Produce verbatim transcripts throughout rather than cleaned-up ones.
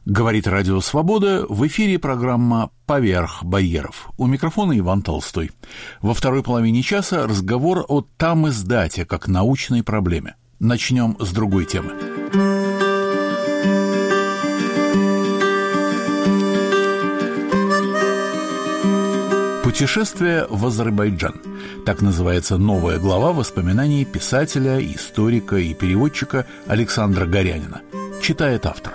Говорит Радио Свобода, в эфире программа «Поверх барьеров». У микрофона Иван Толстой. Во второй половине часа разговор о тамиздате как научной проблеме. Начнем с другой темы. «Путешествие в Азербайджан». Так называется новая глава воспоминаний писателя, историка и переводчика Александра Горянина. Читает автор.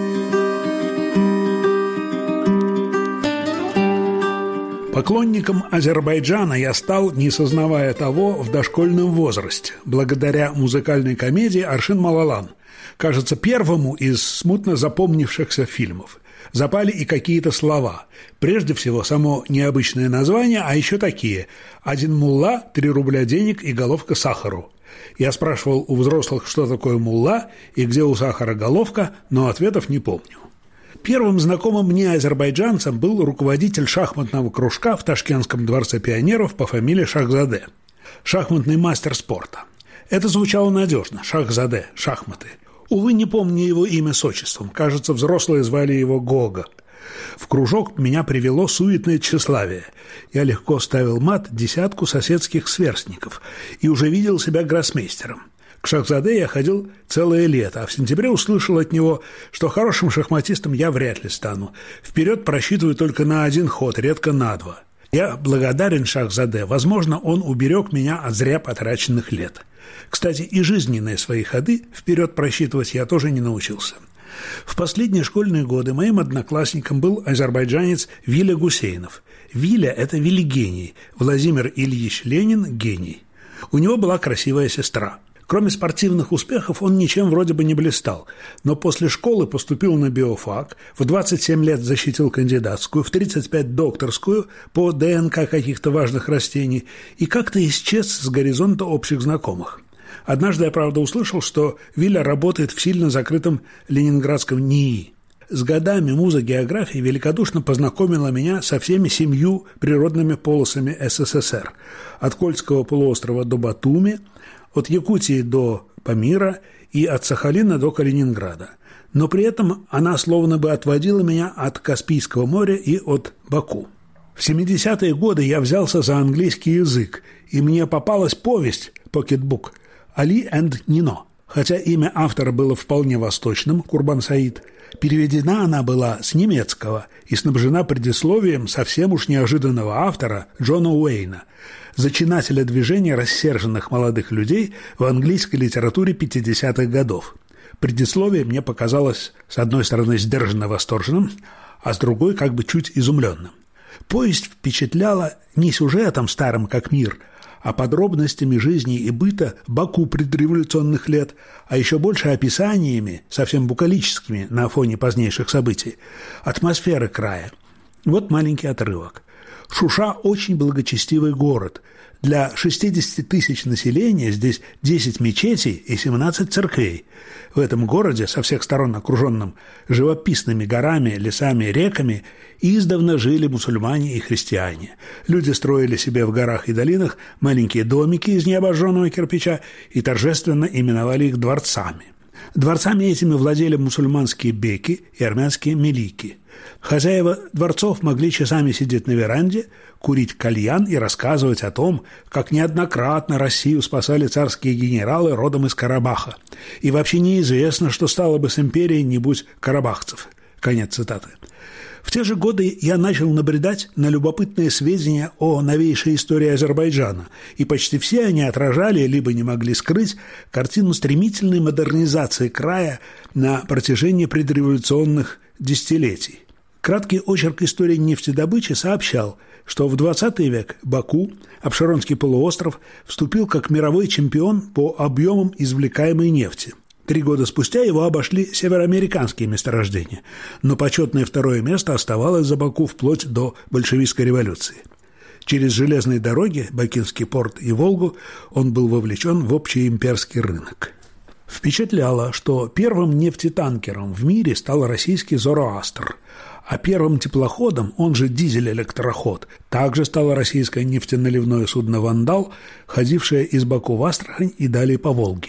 Поклонником Азербайджана я стал, не сознавая того, в дошкольном возрасте, благодаря музыкальной комедии «Аршин Малалан», кажется, первому из смутно запомнившихся фильмов. Запали и какие-то слова. Прежде всего, само необычное название, а еще такие: «Один мулла, три рубля денег и головка сахару». Я спрашивал у взрослых, что такое мулла и где у сахара головка, но ответов не помню. Первым знакомым мне азербайджанцем был руководитель шахматного кружка в Ташкентском дворце пионеров по фамилии Шахзаде. Шахматный мастер спорта. Это звучало надежно. Шахзаде, шахматы. Увы, не помню его имя с отчеством. Кажется, взрослые звали его Гога. В кружок меня привело суетное тщеславие. Я легко ставил мат десятку соседских сверстников и уже видел себя гроссмейстером. К Шахзаде я ходил целое лето, а в сентябре услышал от него, что хорошим шахматистом я вряд ли стану. Вперед просчитываю только на один ход, редко на два. Я благодарен Шахзаде. Возможно, он уберег меня от зря потраченных лет. Кстати, и жизненные свои ходы вперед просчитывать я тоже не научился. В последние школьные годы моим одноклассником был азербайджанец Виля Гусейнов. Виля – это велигений, Владимир Ильич Ленин – гений. У него была красивая сестра. Кроме спортивных успехов он ничем вроде бы не блистал, но после школы поступил на биофак, в двадцать семь лет защитил кандидатскую, в тридцать пять докторскую по ДНК каких-то важных растений и как-то исчез с горизонта общих знакомых. Однажды я, правда, услышал, что Виля работает в сильно закрытом ленинградском НИИ. С годами муза географии великодушно познакомила меня со всеми семью природными полосами СССР, от Кольского полуострова до Батуми, от Якутии до Памира и от Сахалина до Калининграда. Но при этом она словно бы отводила меня от Каспийского моря и от Баку. В семидесятые годы я взялся за английский язык, и мне попалась повесть «Покетбук» «Али энд Нино». Хотя имя автора было вполне восточным, Курбан Саид, переведена она была с немецкого и снабжена предисловием совсем уж неожиданного автора Джона Уэйна, зачинателя движения рассерженных молодых людей в английской литературе пятидесятых годов. Предисловие мне показалось, с одной стороны, сдержанно восторженным, а с другой как бы чуть изумленным. Повесть впечатляла не сюжетом старым как мир, а подробностями жизни и быта Баку предреволюционных лет, а еще больше описаниями, совсем букалическими на фоне позднейших событий, атмосферы края. Вот маленький отрывок. Шуша – очень благочестивый город. Для шестидесяти тысяч населения здесь десять мечетей и семнадцать церквей. В этом городе, со всех сторон окруженном живописными горами, лесами, реками, издавна жили мусульмане и христиане. Люди строили себе в горах и долинах маленькие домики из необожженного кирпича и торжественно именовали их дворцами. Дворцами этими владели мусульманские беки и армянские мелики. Хозяева дворцов могли часами сидеть на веранде, курить кальян и рассказывать о том, как неоднократно Россию спасали царские генералы родом из Карабаха. И вообще неизвестно, что стало бы с империей, не будь карабахцев. Конец цитаты. В те же годы я начал набредать на любопытные сведения о новейшей истории Азербайджана, и почти все они отражали, либо не могли скрыть, картину стремительной модернизации края на протяжении предреволюционных десятилетий. Краткий очерк истории нефтедобычи сообщал, что в двадцатый век Баку, Абшеронский полуостров, вступил как мировой чемпион по объемам извлекаемой нефти. Три года спустя его обошли североамериканские месторождения, но почетное второе место оставалось за Баку вплоть до большевистской революции. Через железные дороги, Бакинский порт и Волгу он был вовлечен в общий имперский рынок. Впечатляло, что первым нефтетанкером в мире стал российский «Зороастр», а первым теплоходом, он же дизель-электроход, также стало российское нефтеналивное судно «Вандал», ходившее из Баку в Астрахань и далее по Волге.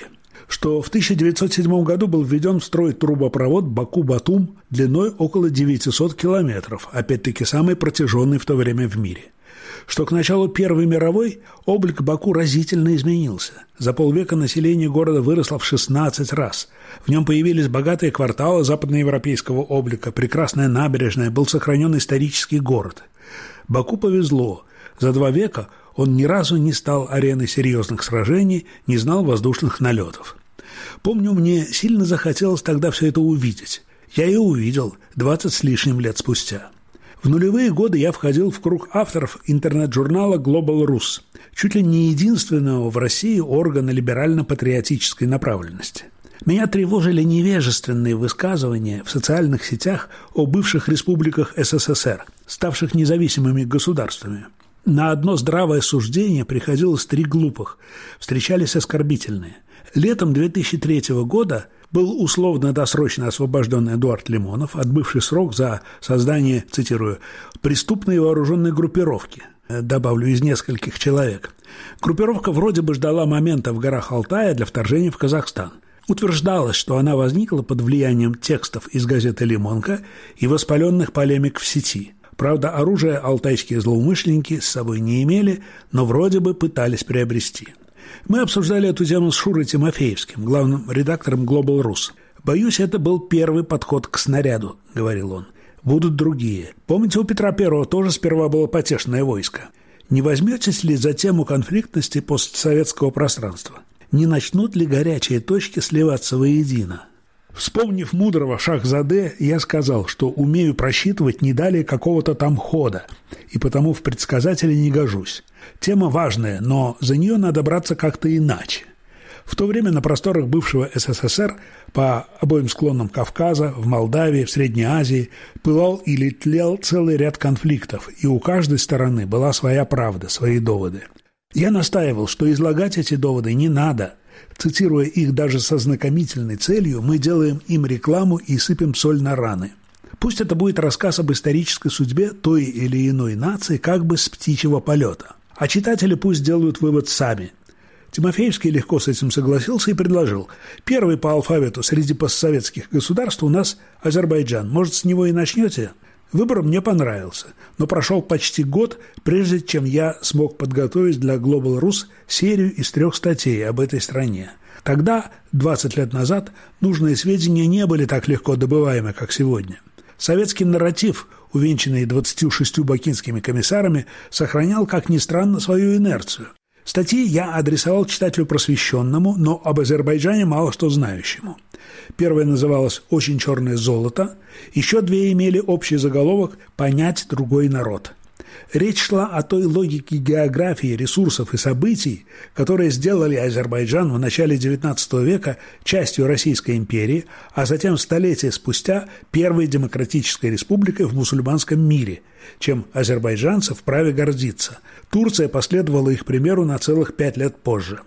что в тысяча девятьсот седьмом году был введен в строй трубопровод Баку-Батум длиной около девятисот километров, опять-таки самый протяженный в то время в мире. Что к началу Первой мировой облик Баку разительно изменился. За полвека население города выросло в шестнадцать раз. В нем появились богатые кварталы западноевропейского облика, прекрасная набережная, был сохранен исторический город. Баку повезло. За два века он ни разу не стал ареной серьезных сражений, не знал воздушных налетов. Помню, мне сильно захотелось тогда все это увидеть. Я и увидел двадцать с лишним лет спустя. В нулевые годы я входил в круг авторов интернет-журнала Global Rus, чуть ли не единственного в России органа либерально-патриотической направленности. Меня тревожили невежественные высказывания в социальных сетях о бывших республиках СССР, ставших независимыми государствами. На одно здравое суждение приходилось три глупых, встречались оскорбительные. Летом две тысячи третьего года был условно-досрочно освобожден Эдуард Лимонов, отбывший срок за создание, цитирую, «преступной вооруженной группировки», добавлю, из нескольких человек. Группировка вроде бы ждала момента в горах Алтая для вторжения в Казахстан. Утверждалось, что она возникла под влиянием текстов из газеты «Лимонка» и воспаленных полемик в сети. Правда, оружие алтайские злоумышленники с собой не имели, но вроде бы пытались приобрести. Мы обсуждали эту тему с Шурой Тимофеевским, главным редактором Global Rus. «Боюсь, это был первый подход к снаряду», — говорил он. «Будут другие. Помните, у Петра Первого тоже сперва было потешное войско. Не возьметесь ли за тему конфликтности постсоветского пространства? Не начнут ли горячие точки сливаться воедино?» Вспомнив мудрого Шахзаде, я сказал, что умею просчитывать не далее какого-то там хода, и потому в предсказатели не гожусь. Тема важная, но за нее надо браться как-то иначе. В то время на просторах бывшего СССР, по обоим склонам Кавказа, в Молдавии, в Средней Азии, пылал или тлел целый ряд конфликтов, и у каждой стороны была своя правда, свои доводы. Я настаивал, что излагать эти доводы не надо. Цитируя их даже со знакомительной целью, мы делаем им рекламу и сыпем соль на раны. Пусть это будет рассказ об исторической судьбе той или иной нации как бы с птичьего полета. А читатели пусть делают вывод сами. Тимофеевский легко с этим согласился и предложил. Первый по алфавиту среди постсоветских государств у нас Азербайджан. Может, с него и начнете? Выбор мне понравился, но прошел почти год, прежде чем я смог подготовить для Global Rus серию из трех статей об этой стране. Тогда, двадцать лет назад, нужные сведения не были так легко добываемы, как сегодня. Советский нарратив, увенчанный двадцатью шестью бакинскими комиссарами, сохранял, как ни странно, свою инерцию. Статьи я адресовал читателю просвещенному, но об Азербайджане мало что знающему. Первая называлась «Очень черное золото», еще две имели общий заголовок «Понять другой народ». Речь шла о той логике географии, ресурсов и событий, которые сделали Азербайджан в начале девятнадцатого века частью Российской империи, а затем столетия спустя первой демократической республикой в мусульманском мире, чем азербайджанцы вправе гордиться. Турция последовала их примеру на целых пять лет позже.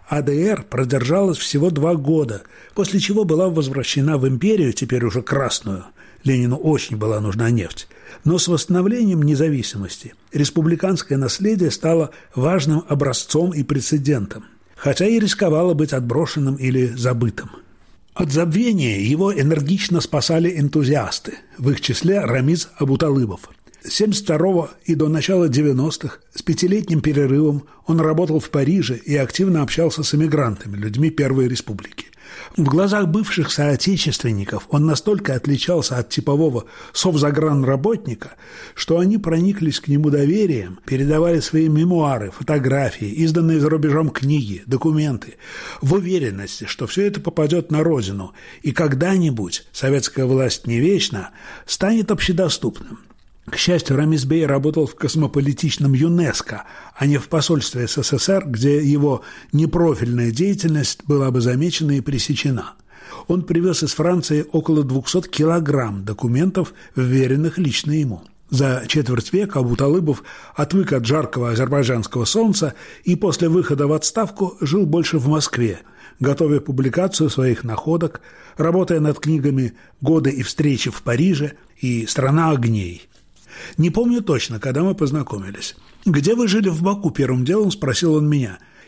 АДР продержалась всего два года, после чего была возвращена в империю, теперь уже красную. Ленину очень была нужна нефть. Но с восстановлением независимости республиканское наследие стало важным образцом и прецедентом, хотя и рисковало быть отброшенным или забытым. От забвения его энергично спасали энтузиасты, в их числе Рамиз Абуталыбов. С семьдесят второго и до начала девяностых с пятилетним перерывом он работал в Париже и активно общался с эмигрантами, людьми Первой Республики. В глазах бывших соотечественников он настолько отличался от типового совзагранработника, что они прониклись к нему доверием, передавали свои мемуары, фотографии, изданные за рубежом книги, документы, в уверенности, что все это попадет на родину и когда-нибудь, советская власть не вечна, станет общедоступным. К счастью, Рамизбей работал в космополитичном ЮНЕСКО, а не в посольстве СССР, где его непрофильная деятельность была бы замечена и пресечена. Он привез из Франции около двухсот килограмм документов, вверенных лично ему. За четверть века Абуталыбов отвык от жаркого азербайджанского солнца и после выхода в отставку жил больше в Москве, готовя публикацию своих находок, работая над книгами «Годы и встречи в Париже» и «Страна огней». Не помню точно, когда мы познакомились. «Где вы жили в Баку?» – первым делом спросил он меня.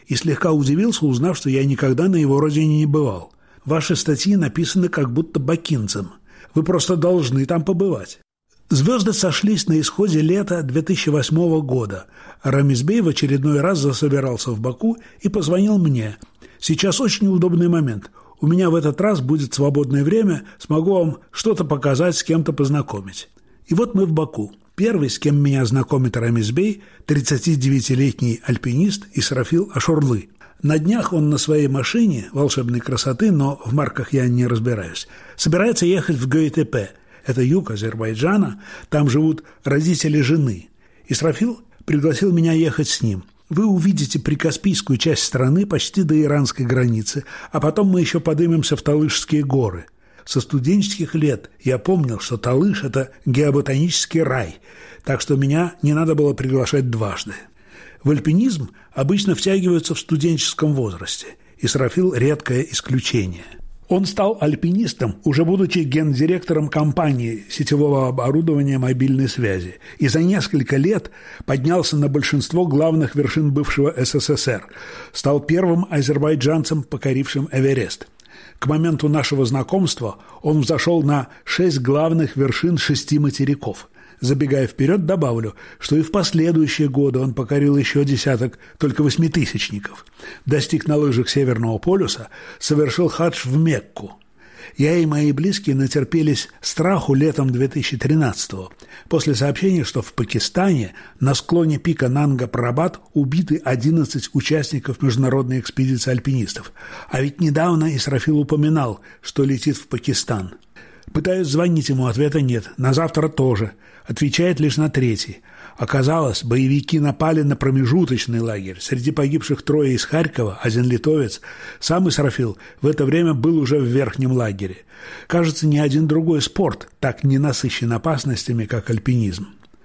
и слегка удивился, узнав, что я никогда на его родине не бывал. Ваши статьи написаны как будто бакинцем. Вы просто должны там побывать. Звезды сошлись на исходе лета две тысячи восьмого года. Рамис Бей в очередной раз засобирался в Баку и позвонил мне. Сейчас очень удобный момент. У меня в этот раз будет свободное время, смогу вам что-то показать, с кем-то познакомить. И вот мы в Баку. Первый, с кем меня знакомит Рамис Бей, тридцатидевятилетний альпинист Исрафил Ашурлы. На днях он на своей машине, волшебной красоты, но в марках я не разбираюсь, собирается ехать в Гöytepe. Это юг Азербайджана, там живут родители жены. Исрафил пригласил меня ехать с ним. Вы увидите прикаспийскую часть страны почти до иранской границы, а потом мы еще поднимемся в Талышские горы. Со студенческих лет я помнил, что Талыш – это геоботанический рай, так что меня не надо было приглашать дважды. В альпинизм обычно втягиваются в студенческом возрасте. Исрафил – редкое исключение. Он стал альпинистом, уже будучи гендиректором компании сетевого оборудования мобильной связи, и за несколько лет поднялся на большинство главных вершин бывшего СССР, стал первым азербайджанцем, покорившим Эверест. К моменту нашего знакомства он взошел на шесть главных вершин шести материков. Забегая вперед, добавлю, что и в последующие годы он покорил еще десяток только восьмитысячников. Достиг на лыжах Северного полюса, совершил хадж в Мекку. Я и мои близкие натерпелись страху летом две тысячи тринадцатого, после сообщения, что в Пакистане на склоне пика Нанга-Парабат убиты одиннадцать участников международной экспедиции альпинистов. А ведь недавно Исрафил упоминал, что летит в Пакистан. Пытаюсь звонить ему, ответа нет. На завтра тоже. Отвечает лишь на третий. Оказалось, боевики напали на промежуточный лагерь. Среди погибших трое из Харькова, один литовец. Сам Исрафил в это время был уже в верхнем лагере. Кажется, ни один другой спорт так не насыщен опасностями, как альпинизм.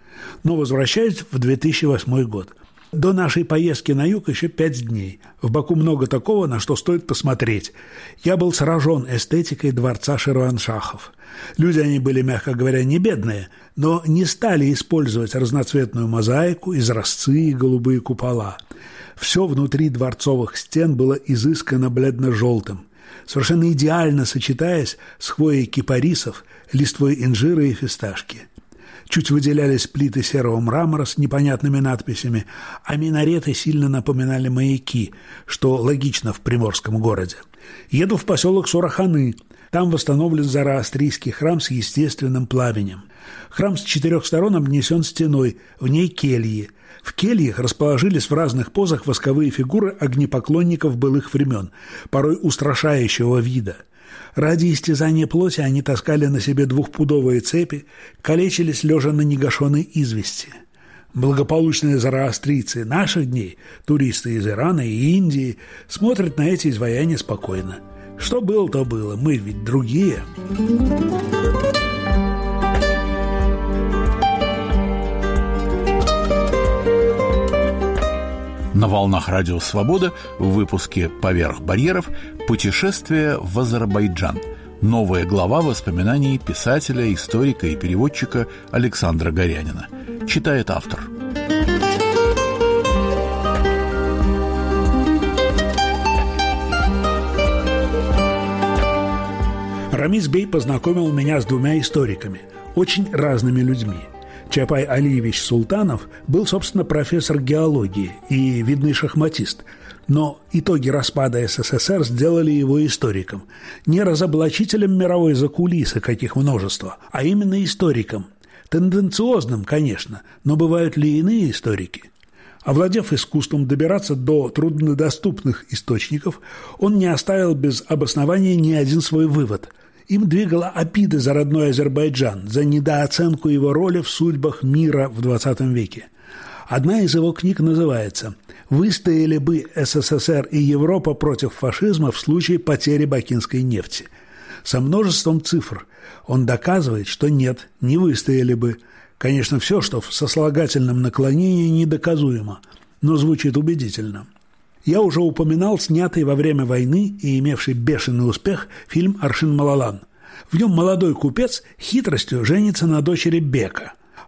Но возвращаюсь в две тысячи восьмой год. До нашей поездки на юг еще пять дней. В Баку много такого, на что стоит посмотреть. Я был сражен эстетикой дворца Ширваншахов. Люди они были, мягко говоря, не бедные, но не стали использовать разноцветную мозаику, изразцы и голубые купола. Все внутри дворцовых стен было изысканно бледно-желтым, совершенно идеально сочетаясь с хвоей кипарисов, листвой инжира и фисташки. Чуть выделялись плиты серого мрамора с непонятными надписями, а минареты сильно напоминали маяки, что логично в приморском городе. Еду в поселок Сураханы. Там восстановлен зороастрийский храм с естественным пламенем. Храм с четырех сторон обнесен стеной, в ней кельи. В кельях расположились в разных позах восковые фигуры огнепоклонников былых времен, порой устрашающего вида. Ради истязания плоти они таскали на себе двухпудовые цепи, калечились лежа на негашенной извести. Благополучные зороастрийцы наших дней, туристы из Ирана и Индии, смотрят на эти изваяния спокойно. Что было, то было, мы ведь другие. На волнах Радио Свобода в выпуске «Поверх барьеров» путешествие в Азербайджан. Новая глава воспоминаний писателя, историка и переводчика Александра Горянина. Читает автор. Рамис Бей познакомил меня с двумя историками, очень разными людьми. Чапай Алиевич Султанов был, собственно, профессор геологии и видный шахматист, но итоги распада СССР сделали его историком. Не разоблачителем мировой закулисы, каких множество, а именно историком. Тенденциозным, конечно, но бывают ли иные историки? Овладев искусством добираться до труднодоступных источников, он не оставил без обоснования ни один свой вывод. Им двигала обида за родной Азербайджан, за недооценку его роли в судьбах мира в двадцатом веке. Одна из его книг называется «Выстояли бы СССР и Европа против фашизма в случае потери бакинской нефти». Со множеством цифр он доказывает, что нет, не выстояли бы. Конечно, все, что в сослагательном наклонении, недоказуемо, но звучит убедительно. Я уже упоминал снятый во время войны и имевший бешеный успех фильм «Аршин Малалан». В нем молодой купец хитростью женится на дочери бека,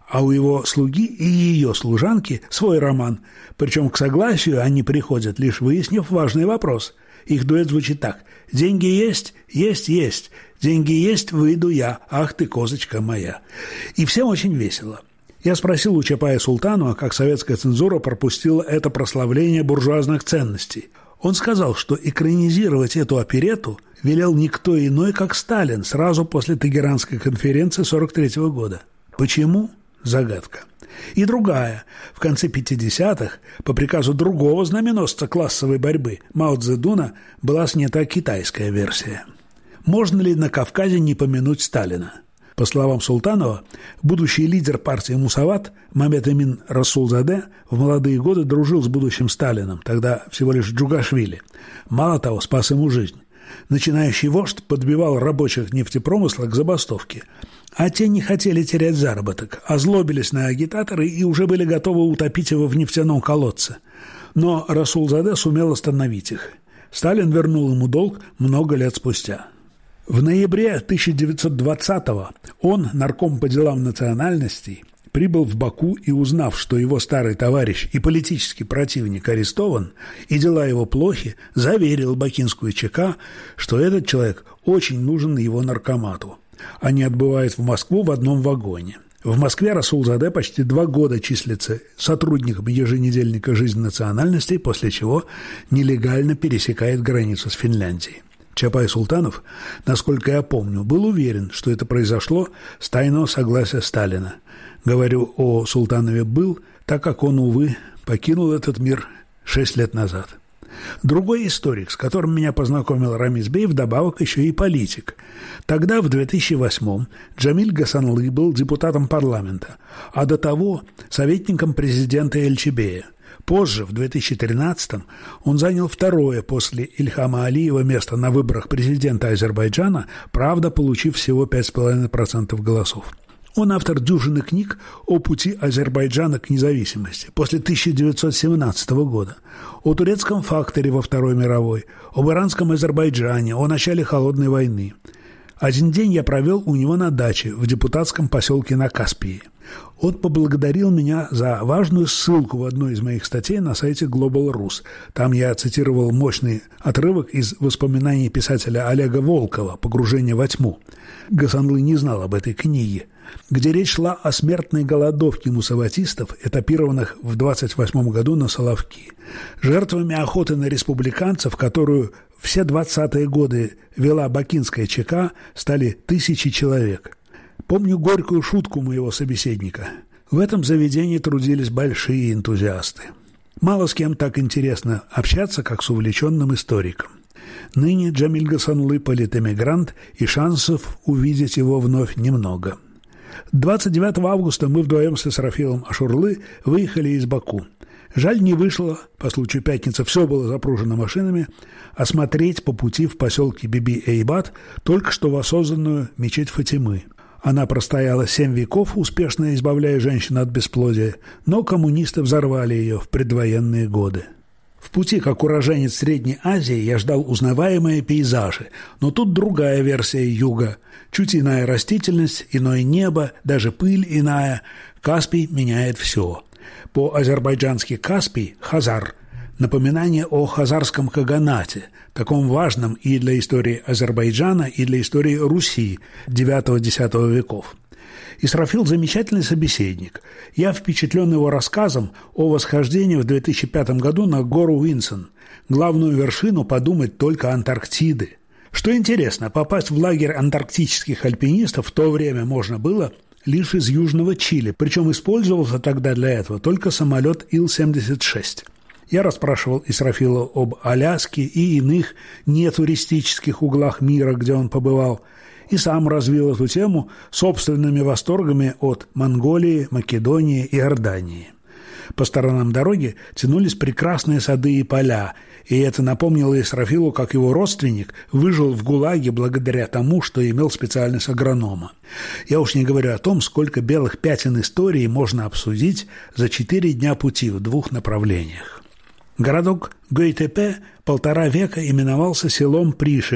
а у его слуги и ее служанки свой роман. Причем к согласию они приходят, лишь выяснив важный вопрос. Их дуэт звучит так: «Деньги есть? Есть, есть. Деньги есть, выйду я. Ах ты, козочка моя». И всем очень весело. Я спросил у Чапая Султанова, как советская цензура пропустила это прославление буржуазных ценностей. Он сказал, что экранизировать эту оперетту велел никто иной, как Сталин, сразу после Тегеранской конференции сорок третьего года. Почему? Загадка. И другая. В конце пятидесятых по приказу другого знаменосца классовой борьбы Мао Цзэдуна была снята китайская версия. Можно ли на Кавказе не помянуть Сталина? По словам Султанова, будущий лидер партии Мусават Мамед Эмин Расулзаде в молодые годы дружил с будущим Сталином, тогда всего лишь Джугашвили. Мало того, спас ему жизнь. Начинающий вождь подбивал рабочих нефтепромысла к забастовке, а те не хотели терять заработок, озлобились на агитаторы и уже были готовы утопить его в нефтяном колодце. Но Расулзаде сумел остановить их. Сталин вернул ему долг много лет спустя. В ноябре тысяча девятьсот двадцатого он, нарком по делам национальностей, прибыл в Баку и, узнав, что его старый товарищ и политический противник арестован, и дела его плохи, заверил бакинскую ЧК, что этот человек очень нужен его наркомату. Они отбывают в Москву в одном вагоне. В Москве Расулзаде почти два года числится сотрудником еженедельника «Жизнь национальностей», после чего нелегально пересекает границу с Финляндией. Чапай Султанов, насколько я помню, был уверен, что это произошло с тайного согласия Сталина. Говорю о Султанове «был», так как он, увы, покинул этот мир шесть лет назад. Другой историк, с которым меня познакомил Рамиз Бей, вдобавок еще и политик. Тогда, в две тысячи восьмом, Джамиль Гасанлы был депутатом парламента, а до того – советником президента Эльчебея. Позже, в две тысячи тринадцатом, он занял второе после Ильхама Алиева место на выборах президента Азербайджана, правда, получив всего пять целых пять десятых процента голосов. Он автор дюжины книг о пути Азербайджана к независимости после тысяча девятьсот семнадцатого года, о турецком факторе во Второй мировой, об иранском Азербайджане, о начале Холодной войны. Один день я провел у него на даче в депутатском поселке на Каспии. Он поблагодарил меня за важную ссылку в одной из моих статей на сайте Global Rus. Там я цитировал мощный отрывок из воспоминаний писателя Олега Волкова «Погружение во тьму». Гасанлы не знал об этой книге, где речь шла о смертной голодовке мусаватистов, этапированных в двадцать восьмом году на Соловки. Жертвами охоты на республиканцев, которую все двадцатые годы вела бакинская ЧК, стали тысячи человек. Помню горькую шутку моего собеседника. В этом заведении трудились большие энтузиасты. Мало с кем так интересно общаться, как с увлеченным историком. Ныне Джамиль Гасанлы политэмигрант, и шансов увидеть его вновь немного. двадцать девятого августа мы вдвоем с Исрафилом Ашурлы выехали из Баку. Жаль, не вышло, по случаю пятницы все было запружено машинами, осмотреть по пути в поселке Биби-Эйбат только что воссозданную мечеть Фатимы. Она простояла семь веков, успешно избавляя женщин от бесплодия, но коммунисты взорвали ее в предвоенные годы. В пути, как уроженец Средней Азии, я ждал узнаваемые пейзажи, но тут другая версия юга. Чуть иная растительность, иное небо, даже пыль иная. Каспий меняет все. По-азербайджански Каспий – Хазар. Напоминание о хазарском каганате, таком важном и для истории Азербайджана, и для истории Руси девятого-десятого веков. Исрафил – замечательный собеседник. Я впечатлен его рассказом о восхождении в две тысячи пятом году на гору Уинсон. Главную вершину подумать только Антарктиды. Что интересно, попасть в лагерь антарктических альпинистов в то время можно было лишь из Южного Чили, причем использовался тогда для этого только самолет Ил семьдесят шесть. Я расспрашивал Исрафила об Аляске и иных нетуристических углах мира, где он побывал, и сам развил эту тему собственными восторгами от Монголии, Македонии и Иордании. По сторонам дороги тянулись прекрасные сады и поля, и это напомнило Исрафилу, как его родственник выжил в ГУЛАГе благодаря тому, что имел специальность агронома. Я уж не говорю о том, сколько белых пятен истории можно обсудить за четыре дня пути в двух направлениях. Городок Гөйтепе полтора века именовался селом Пришеп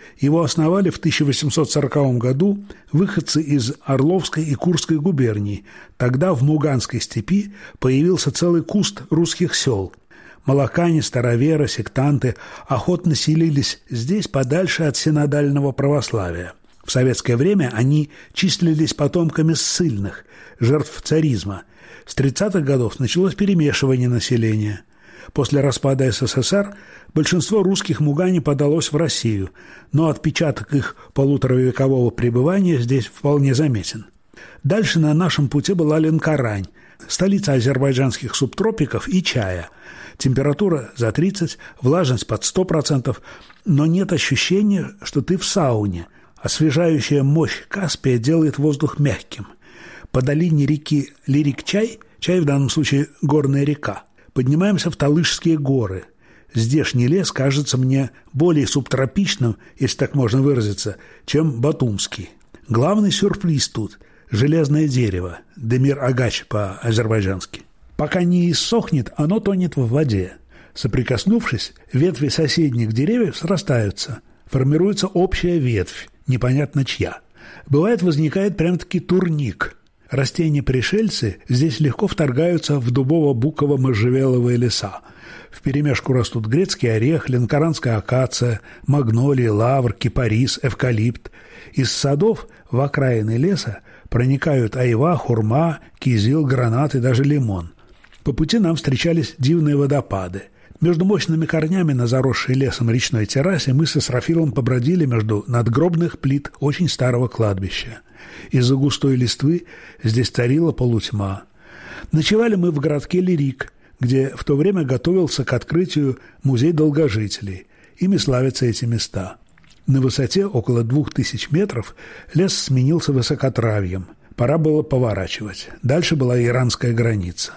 Его основали в тысяча восемьсот сороковом году выходцы из Орловской и Курской губерний. Тогда в Муганской степи появился целый куст русских сел. Молокане, староверы, сектанты охотно селились здесь подальше от синодального православия. В советское время они числились потомками ссыльных, жертв царизма. С тридцатых годов началось перемешивание населения. После распада СССР большинство русских мугани подалось в Россию, но отпечаток их полуторавекового пребывания здесь вполне заметен. Дальше на нашем пути была Ленкорань, столица азербайджанских субтропиков и чая. Температура за тридцать, влажность под сто процентов, но нет ощущения, что ты в сауне. Освежающая мощь Каспия делает воздух мягким. По долине реки Лирик-Чай, Чай в данном случае горная река, поднимаемся в Талышские горы. Здешний лес кажется мне более субтропичным, если так можно выразиться, чем батумский. Главный сюрприз тут – железное дерево, демир-агач по-азербайджански. Пока не иссохнет, оно тонет в воде. Соприкоснувшись, ветви соседних деревьев срастаются, формируется общая ветвь, непонятно чья. Бывает, возникает прям-таки турник. Растения-пришельцы здесь легко вторгаются в дубово-буково-можжевеловые леса. Вперемешку растут грецкий орех, ленкоранская акация, магнолии, лавр, кипарис, эвкалипт. Из садов в окраины леса проникают айва, хурма, кизил, гранат и даже лимон. По пути нам встречались дивные водопады. Между мощными корнями на заросшей лесом речной террасе мы с Исрафилом побродили между надгробных плит очень старого кладбища. Из-за густой листвы здесь царила полутьма. Ночевали мы в городке Лирик, где в то время готовился к открытию музей долгожителей. Ими славятся эти места. На высоте около двух тысяч метров лес сменился высокотравьем. Пора было поворачивать. Дальше была иранская граница.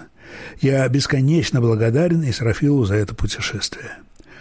Я бесконечно благодарен Исрафилу за это путешествие.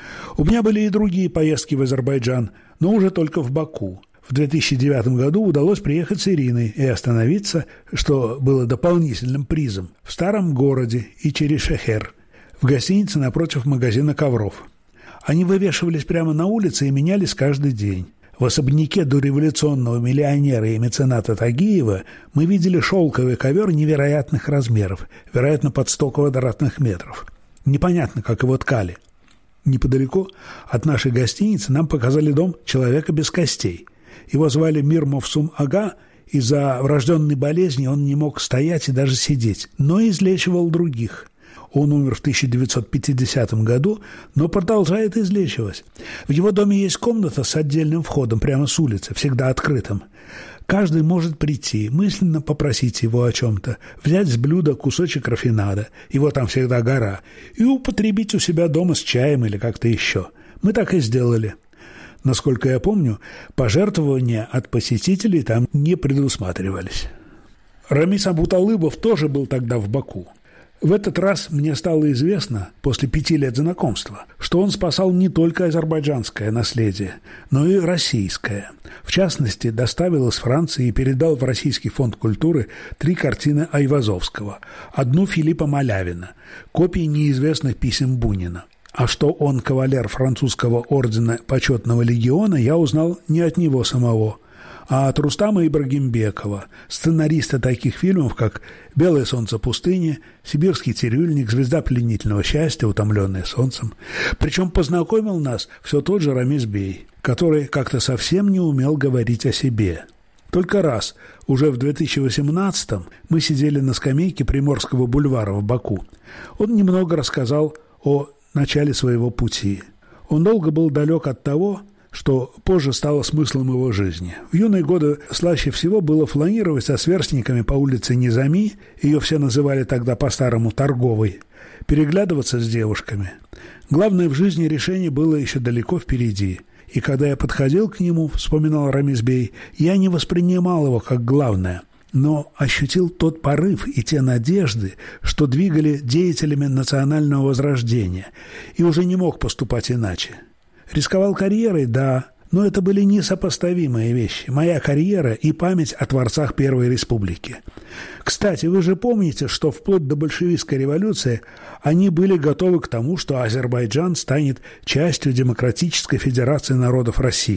У меня были и другие поездки в Азербайджан, но уже только в Баку. В две тысячи девятом году удалось приехать с Ириной и остановиться, что было дополнительным призом, в старом городе Ичери-Шехер, в гостинице напротив магазина ковров. Они вывешивались прямо на улице и менялись каждый день. В особняке дореволюционного миллионера и мецената Тагиева мы видели шелковый ковер невероятных размеров, вероятно, под сто квадратных метров. Непонятно, как его ткали. Неподалеку от нашей гостиницы нам показали дом человека без костей. Его звали Мир Мовсум Ага, из-за врожденной болезни он не мог стоять и даже сидеть, но излечивал других. Он умер в тысяча девятьсот пятидесятом году, но продолжает излечивать. В его доме есть комната с отдельным входом прямо с улицы, всегда открытым. Каждый может прийти, мысленно попросить его о чем-то, взять с блюда кусочек рафинада, его там всегда гора, и употребить у себя дома с чаем или как-то еще. Мы так и сделали. Насколько я помню, пожертвования от посетителей там не предусматривались. Рамис Абуталыбов тоже был тогда в Баку. В этот раз мне стало известно, после пяти лет знакомства, что он спасал не только азербайджанское наследие, но и российское. В частности, доставил из Франции и передал в Российский фонд культуры три картины Айвазовского, одну Филиппа Малявина, копии неизвестных писем Бунина. А что он кавалер французского ордена Почетного легиона, я узнал не от него самого, а от Рустама Ибрагимбекова, сценариста таких фильмов, как «Белое солнце пустыни», «Сибирский цирюльник», «Звезда пленительного счастья», «Утомленная солнцем». Причем познакомил нас все тот же Рамис Бей, который как-то совсем не умел говорить о себе. Только раз, уже в две тысячи восемнадцатом, мы сидели на скамейке Приморского бульвара в Баку. Он немного рассказал о начале своего пути. Он долго был далек от того, что позже стало смыслом его жизни. В юные годы слаще всего было фланировать со сверстниками по улице Низами, ее все называли тогда по-старому Торговой, переглядываться с девушками. Главное в жизни решение было еще далеко впереди. И когда я подходил к нему, вспоминал Рамис Бей, я не воспринимал его как главное, но ощутил тот порыв и те надежды, что двигали деятелями национального возрождения, и уже не мог поступать иначе. Рисковал карьерой, да, но это были несопоставимые вещи. Моя карьера и память о творцах Первой Республики. Кстати, вы же помните, что вплоть до большевистской революции они были готовы к тому, что Азербайджан станет частью Демократической Федерации народов России.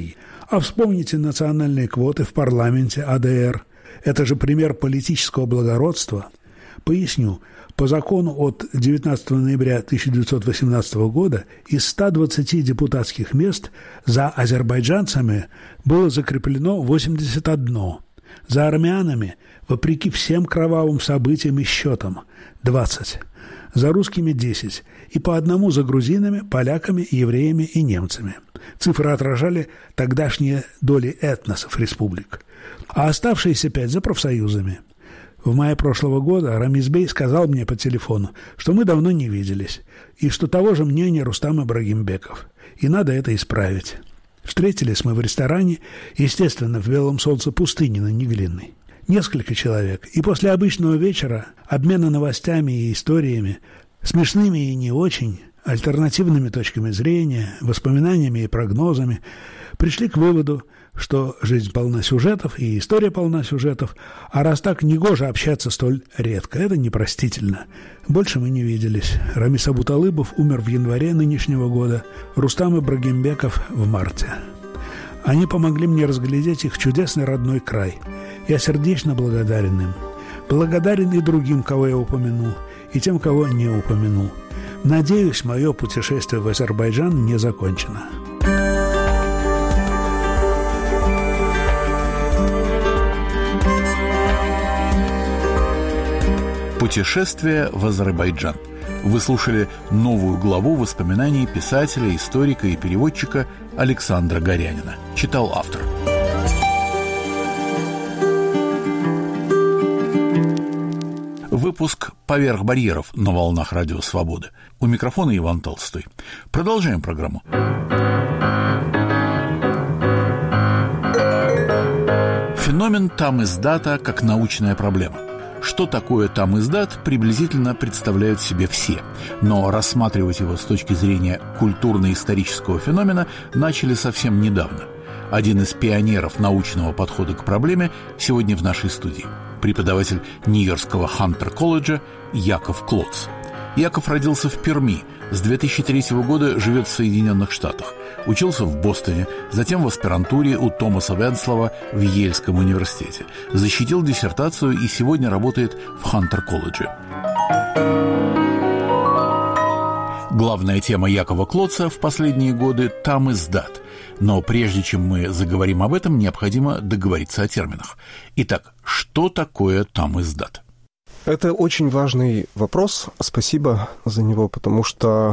А вспомните национальные квоты в парламенте А Д Р. Это же пример политического благородства. Поясню. По закону от девятнадцатого ноября тысяча девятьсот восемнадцатого года из ста двадцати депутатских мест за азербайджанцами было закреплено восемьдесят одно. За армянами, вопреки всем кровавым событиям и счетам, двадцать. За русскими – десять. И по одному за грузинами, поляками, евреями и немцами. Цифры отражали тогдашние доли этносов республик. А оставшиеся пять за профсоюзами. В мае прошлого года Рамизбей сказал мне по телефону, что мы давно не виделись, и что того же мнения Рустам Ибрагимбеков, и надо это исправить. Встретились мы в ресторане, естественно, в белом солнце пустыни на Неглинной. Несколько человек, и после обычного вечера обмена новостями и историями, смешными и не очень, альтернативными точками зрения, воспоминаниями и прогнозами, пришли к выводу, что жизнь полна сюжетов и история полна сюжетов, а раз так, негоже общаться столь редко. Это непростительно. Больше мы не виделись. Рамис Абуталыбов умер в январе нынешнего года, Рустам Ибрагимбеков в марте. Они помогли мне разглядеть их чудесный родной край. Я сердечно благодарен им. Благодарен и другим, кого я упомянул, и тем, кого не упомянул. Надеюсь, мое путешествие в Азербайджан не закончено. Путешествие в Азербайджан. Вы слушали новую главу воспоминаний писателя, историка и переводчика Александра Горянина. Читал автор. Выпуск «Поверх барьеров» на волнах Радио Свободы. У микрофона Иван Толстой. Продолжаем программу. Феномен там-издата как научная проблема. Что такое там-издат, приблизительно представляют себе все, но рассматривать его с точки зрения культурно-исторического феномена начали совсем недавно. Один из пионеров научного подхода к проблеме сегодня в нашей студии. Преподаватель Нью-Йоркского Хантер-колледжа Яков Клоц. Яков родился в Перми, с две тысячи третьего года живет в Соединенных Штатах. Учился в Бостоне, затем в аспирантуре у Томаса Венслова в Йельском университете. Защитил диссертацию и сегодня работает в Хантер-колледже. Главная тема Якова Клоца в последние годы – там-издат. Но прежде чем мы заговорим об этом, необходимо договориться о терминах. Итак, что такое там-издат? Это очень важный вопрос. Спасибо за него, потому что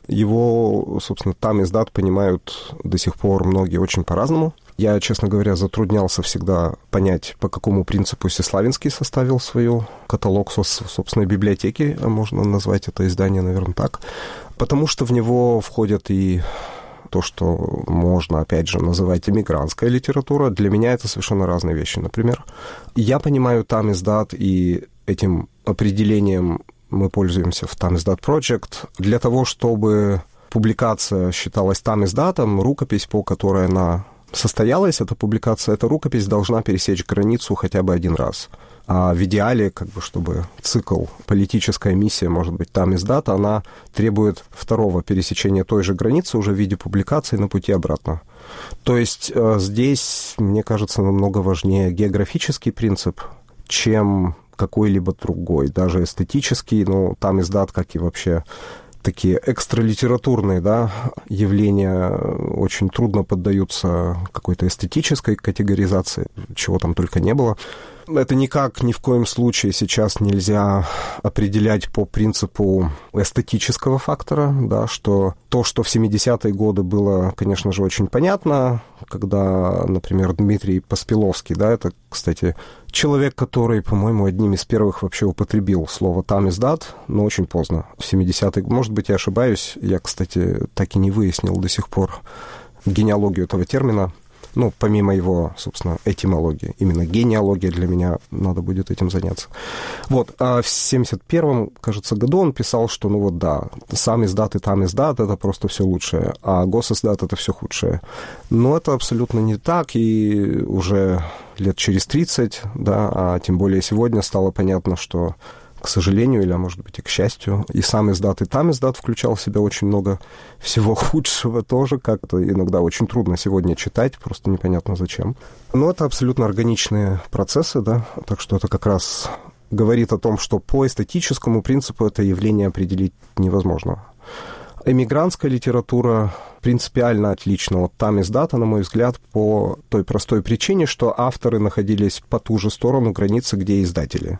его, собственно, там-издат понимают до сих пор многие очень по-разному. Я, честно говоря, затруднялся всегда понять, по какому принципу Сеславинский составил свою каталог собственной библиотеки, можно назвать это издание, наверное, так, потому что в него входят и то, что можно, опять же, называть иммигрантская литература. Для меня это совершенно разные вещи. Например, я понимаю там-издат, и этим определением мы пользуемся в там-издат Project для того, чтобы публикация считалась там-издатом, рукопись, по которой она состоялась, эта публикация, эта рукопись должна пересечь границу хотя бы один раз. А в идеале, как бы, чтобы цикл, политическая миссия, может быть, там-издата, она требует второго пересечения той же границы уже в виде публикации на пути обратно. То есть здесь, мне кажется, намного важнее географический принцип, чем какой-либо другой, даже эстетический, но там-издат, как и вообще такие экстралитературные, да, явления очень трудно поддаются какой-то эстетической категоризации, чего там только не было. Это никак ни в коем случае сейчас нельзя определять по принципу эстетического фактора, да, что то, что в семидесятые годы было, конечно же, очень понятно, когда, например, Дмитрий Поспеловский, да, это, кстати, человек, который, по-моему, одним из первых вообще употребил слово там-издат, но очень поздно, в семидесятые, может быть, я ошибаюсь, я, кстати, так и не выяснил до сих пор генеалогию этого термина. Ну, помимо его, собственно, этимологии. Именно генеалогия для меня, надо будет этим заняться. Вот, а в семьдесят первом, кажется, году он писал, что, ну вот, да, сам издат и там издат — это просто все лучшее, а госиздат — это все худшее. Но это абсолютно не так, и уже лет через тридцать, да, а тем более сегодня стало понятно, что к сожалению, или, может быть, и к счастью. И сам издат, и там издат включал в себя очень много всего худшего тоже, как-то иногда очень трудно сегодня читать, просто непонятно зачем. Но это абсолютно органичные процессы, да, так что это как раз говорит о том, что по эстетическому принципу это явление определить невозможно. Эмигрантская литература принципиально отлична от там издата, на мой взгляд, по той простой причине, что авторы находились по ту же сторону границы, где издатели.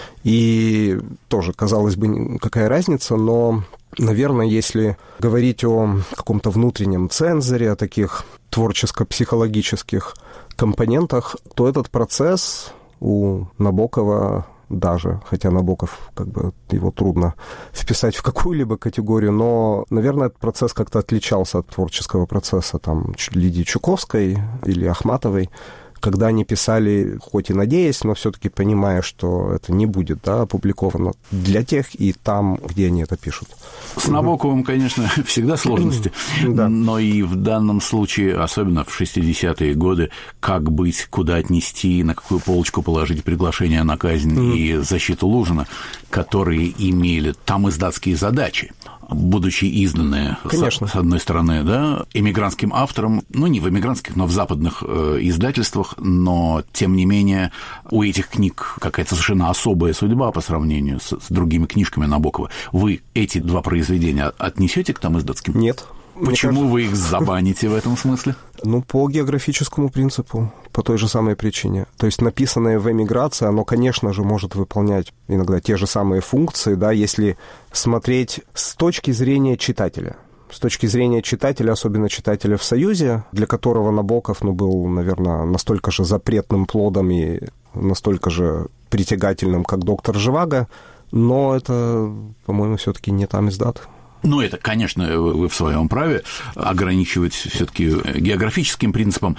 И тоже, казалось бы, какая разница, но, наверное, если говорить о каком-то внутреннем цензоре, о таких творческо-психологических компонентах, то этот процесс у Набокова даже, хотя Набоков, как бы, его трудно вписать в какую-либо категорию, но, наверное, этот процесс как-то отличался от творческого процесса там Лидии Чуковской или Ахматовой, когда они писали, хоть и надеясь, но все-таки понимая, что это не будет, да, опубликовано для тех и там, где они это пишут. С Набоковым, конечно, всегда сложности, да. Но и в данном случае, особенно в шестидесятые годы, как быть, куда отнести, на какую полочку положить приглашение на казнь mm. и защиту Лужина, которые имели там издатские задачи, будучи изданные, конечно, с, с одной стороны, да, эмигрантским автором, ну, не в эмигрантских, но в западных э, издательствах, но, тем не менее, у этих книг какая-то совершенно особая судьба по сравнению с, с другими книжками Набокова. Вы эти два произведения отнесете к там издатским? Нет. Почему кажется... вы их забаните в этом смысле? Ну, по географическому принципу, по той же самой причине. То есть написанное в эмиграции, оно, конечно же, может выполнять иногда те же самые функции, да, если смотреть с точки зрения читателя. С точки зрения читателя, особенно читателя в Союзе, для которого Набоков, ну, был, наверное, настолько же запретным плодом и настолько же притягательным, как доктор Живаго, но это, по-моему, все-таки не там издат. Ну, это, конечно, вы в своем праве ограничивать все-таки географическим принципом,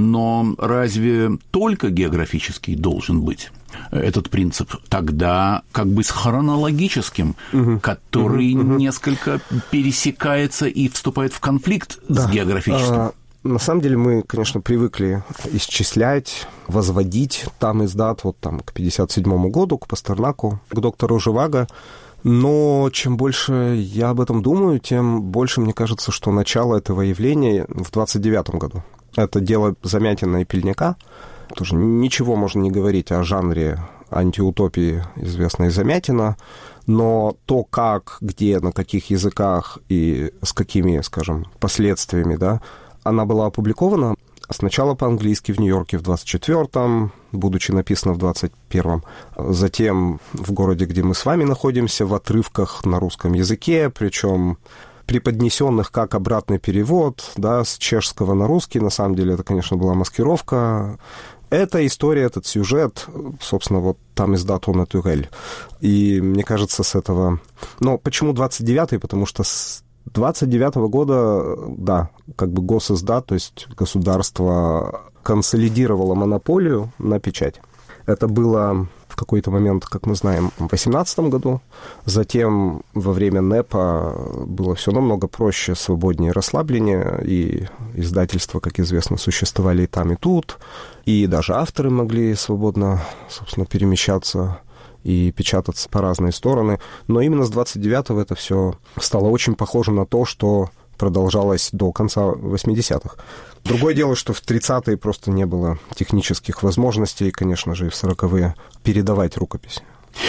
но разве только географический должен быть этот принцип? Тогда как бы с хронологическим, угу. который угу. несколько пересекается и вступает в конфликт да. с географическим. А, на самом деле мы, конечно, привыкли исчислять, возводить там издат вот там к пятьдесят седьмому году, к Пастернаку, к доктору Живаго. Но чем больше я об этом думаю, тем больше мне кажется, что начало этого явления в двадцать девятом году. Это дело Замятина и Пельняка. Тоже ничего можно не говорить о жанре антиутопии, известной Замятина, но то, как, где, на каких языках и с какими, скажем, последствиями, да, она была опубликована, сначала по-английски в Нью-Йорке в двадцать четвёртом, будучи написано в двадцать первом, затем в городе, где мы с вами находимся, в отрывках на русском языке, причем преподнесенных как обратный перевод, да, с чешского на русский. На самом деле это, конечно, была маскировка. Эта история, этот сюжет, собственно, вот там издат «Он натюрель». И мне кажется, с этого... Но почему двадцать девятый? Потому что с двадцать девятого года, да, как бы госиздат, то есть государство консолидировало монополию на печать. Это было в какой-то момент, как мы знаем, в восемнадцатом году. Затем во время НЭПа было все намного проще, свободнее, расслабленнее, и издательства, как известно, существовали и там, и тут, и даже авторы могли свободно, собственно, перемещаться и печататься по разные стороны. Но именно с двадцать девятого это все стало очень похоже на то, что продолжалось до конца восьмидесятых. Другое дело, что в тридцатые просто не было технических возможностей, конечно же, и в сороковые передавать рукопись.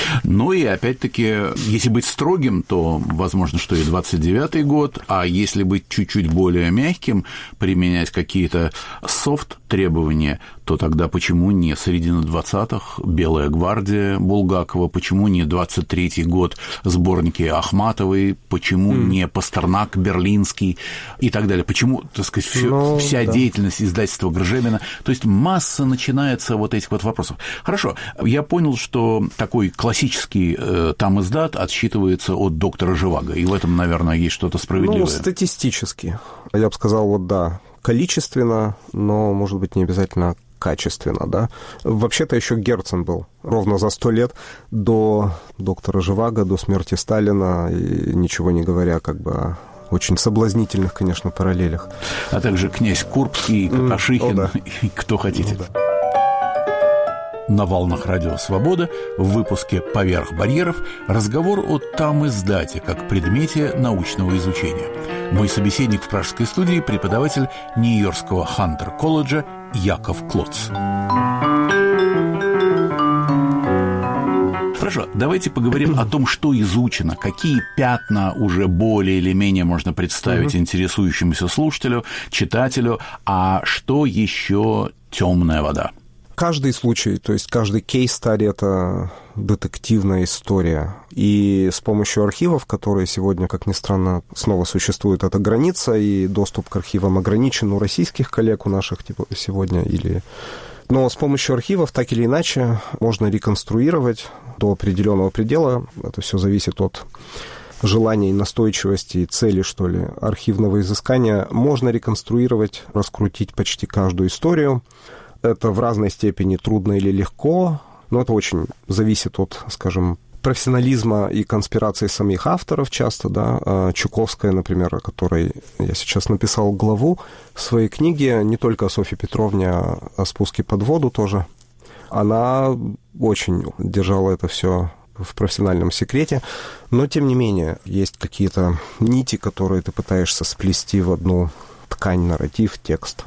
Ну и опять-таки, если быть строгим, то возможно, что и двадцать девятый год, а если быть чуть-чуть более мягким, применять какие-то софт-требования, то тогда почему не середина двадцатых, «Белая гвардия» Булгакова, почему не двадцать третий год, сборники Ахматовой, почему mm. не Пастернак, Берлинский и так далее, почему, так сказать, всё, ну, вся да. деятельность издательства Гржемина, то есть масса начинается вот этих вот вопросов. Хорошо, я понял, что такой классический э, там издат отсчитывается от доктора Живаго, и в этом, наверное, есть что-то справедливое. Ну, статистически, я бы сказал, вот да, количественно, но, может быть, не обязательно качественно, да. Вообще-то еще Герцен был ровно за сто лет до доктора Живаго, до смерти Сталина, и ничего не говоря как бы о очень соблазнительных, конечно, параллелях. А также князь Курбский, Каташихин, mm, oh, да. и кто хотите. Oh, да. На волнах Радио Свобода в выпуске «Поверх барьеров» разговор о тамиздате как предмете научного изучения. Мой собеседник в пражской студии – преподаватель Нью-Йоркского Хантер-колледжа Яков Клоц. Хорошо, давайте поговорим о том, что изучено, какие пятна уже более или менее можно представить интересующемуся слушателю, читателю, а что еще темная вода. Каждый случай, то есть каждый кейс-стади – это детективная история. И с помощью архивов, которые сегодня, как ни странно, снова существуют, это граница, и доступ к архивам ограничен у российских коллег, у наших типа сегодня или... Но с помощью архивов, так или иначе, можно реконструировать до определенного предела. Это все зависит от желания, настойчивости и цели, что ли, архивного изыскания. Можно реконструировать, раскрутить почти каждую историю. Это в разной степени трудно или легко, но это очень зависит от, скажем, профессионализма и конспирации самих авторов часто, да. Чуковская, например, о которой я сейчас написал главу в своей книге, не только о Софье Петровне, а о спуске под воду тоже. Она очень держала это все в профессиональном секрете, но, тем не менее, есть какие-то нити, которые ты пытаешься сплести в одну ткань, нарратив, текст.